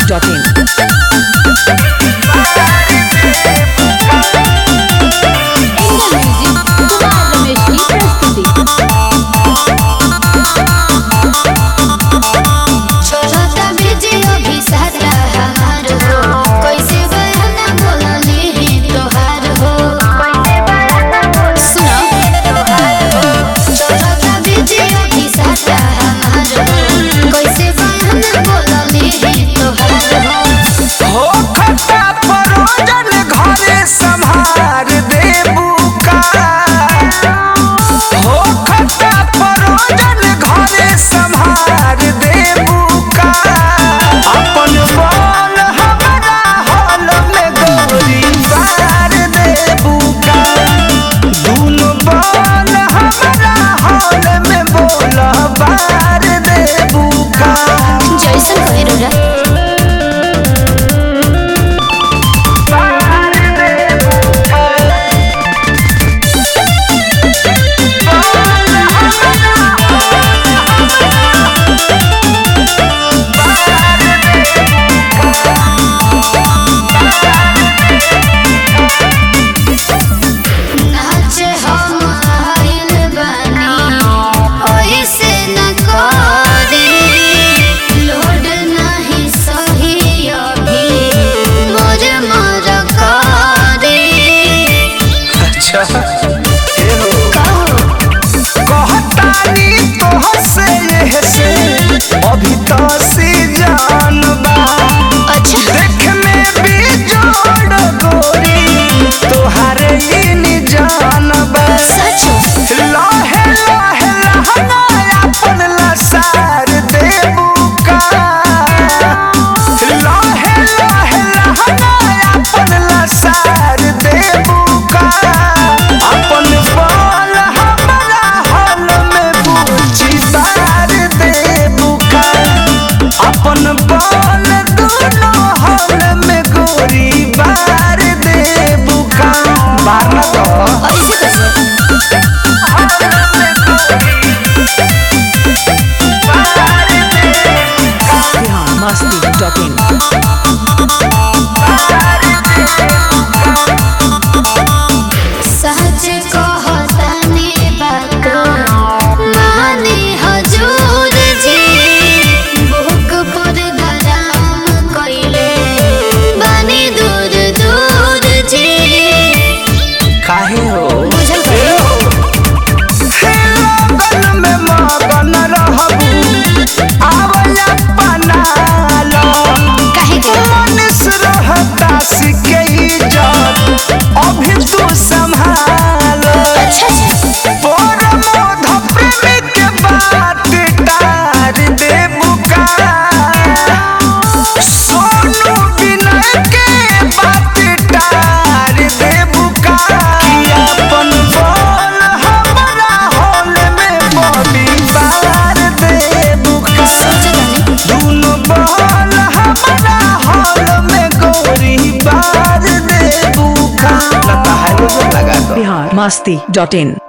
अभी तो सी जान बा देख में भी जोड़ गोरी तोहारे ही जान बा लाहे लाहे लहना अपन लसार देबू का लाहे लाहे लहना अपन लसार देबू का अपन बाल हमरा हाल में पूछी बार देबू का अपन बाल दोनों हाल में गोरी बार देबू का बार ना तो ऐसे कैसे masti.in सच कहतानी बात मानी हजूर जी बुक पर गरम कइले बानी दूर दूर जी काहे हो बुझल कइले लगन में मगन रहबू आवया पनालो काहे के मनुष रहता सिके इज्जत अभी तू संभालो अच्छा पर मोध प्रेमी के बात टार देबू का सोनू विनय के बात टार देबू का कि अपन बोल हमरा होल में बॉबी बार देबू का दोनों बोल हमरा होल में गोरी बार देबू का लगा दो biharmasti.in